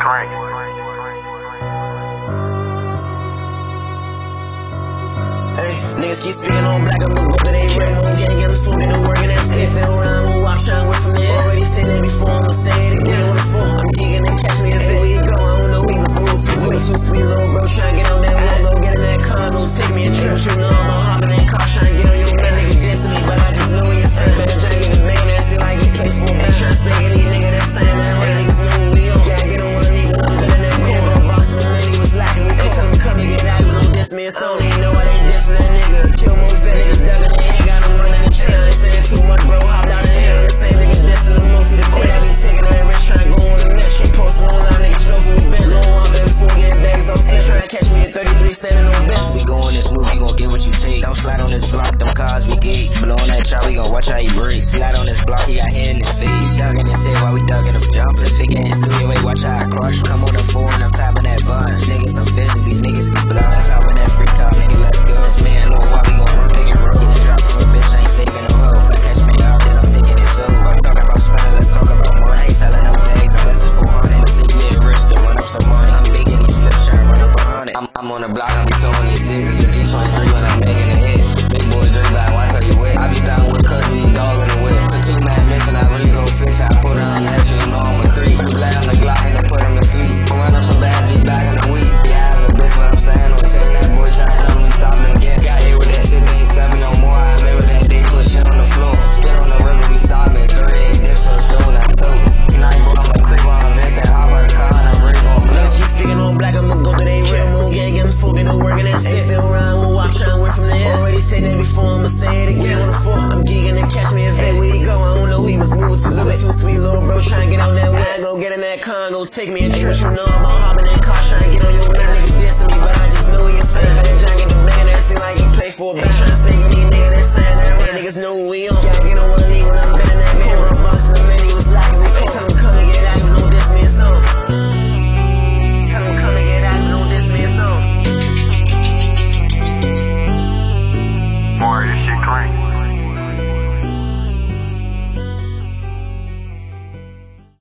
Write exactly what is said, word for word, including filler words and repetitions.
crank. Hey, niggas keep speaking on black, I'm gon' go to they red home, can't get the food, they don't work in that state. Still around, who watch shine away from there. Already said that before, I'ma say it again on the floor. I'm geeking and catch me if where you go, I don't know, he was moved too quick. Too sweet little bro, tryna get on that wall, go get in that condo, take me a trip. You know I'm on hopping that car, tryna get on your man, nigga dissing me, but I just know when you're friend, better try to get a bang, that feel like you play for a man. Tryna stay any nigga that's staying that way, niggas know who we on. Gotta get on one knee, but I'm good in that cold, I'm boxing, the lady was lacking, we tell him come and get out, you don't diss me, it's on, ain't know why they dissing that nigga. Kill more fat niggas dug in the head, got him running the chain. They saying too much, bro, hop down the hill. The same nigga dissing the most, he the quit. I be taking that rich, tryna go on the net. Keep posting online, niggas show who we been. Low on been before getting bags on fish. Tryna catch me at thirty-three, standing on bench. We go on this move, you gon' get what you take. Don't slide on this block, them cars we get. Blow on that chop, we gon' watch how he break. Slide on this block, he got hair in his face. Dug in his head while we dug in him jumping. Pick in his studio, wait, watch how I crush. Come on the floor and I'm tapping that bun. Niggas, I'm busy, these niggas be blood. Let's hop in that free car, nigga, let's go. This man know why we gon' run, pick it roll. Drop from a bitch, I ain't saving no hoe. Catch me out, then I'm taking it slow. I'm talking about spending, let's talk about money. I ain't selling no days, unless it's four hundred. Let's see me at rich to run up some money. I'm big in these flips, trying to run up a hundred. I'm, I'm on the block, I be towing these niggas. The G twenty-three when I'm making a hit. Big boy drip back, watch how you wet. I be down with cuz we dog in the whip. The two man mission, I really go fix. I put her on that shit, you know I'm a creep. Put the blast on the Glock and I put him to sleep. I run up some bad beat back in the week. Yeah, as a bitch, what I'm saying, on ten, that boy trying to help me stop and get. Got hit with that shit, they ain't seven no more. I remember that day, put shit on the floor. Spit on the river, we stopping. thirty-eight dips on show, not two. Night, bro, I'm a creep on a Vic, that hop out the car, and I'm ready gon' blow. Niggas keep speaking on black, I'ma go to they red home, can't get the food, they don't work in that state. Still around, who watch shine away from there. Already said that before, I'ma say it again on the floor. I'm geeking and catch me if where you go, I don't know, he was moved too quick. Too sweet little bro, tryna get on that way, go get in that condo, take me a trip, you know I'm on